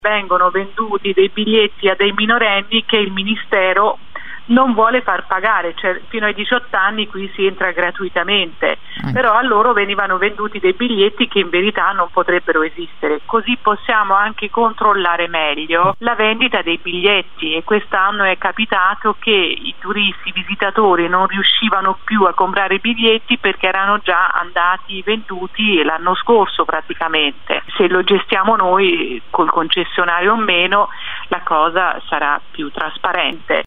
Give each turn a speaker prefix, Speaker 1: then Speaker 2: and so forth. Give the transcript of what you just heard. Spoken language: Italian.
Speaker 1: vengono venduti dei biglietti a dei minorenni che il Ministero non vuole far pagare, cioè fino ai 18 anni qui si entra gratuitamente, però a loro venivano venduti dei biglietti che in verità non potrebbero esistere. Così possiamo anche controllare meglio la vendita dei biglietti, e quest'anno è capitato che i turisti, i visitatori non riuscivano più a comprare i biglietti perché erano già andati venduti l'anno scorso praticamente. Se lo gestiamo noi col concessionario o meno, la cosa sarà più trasparente.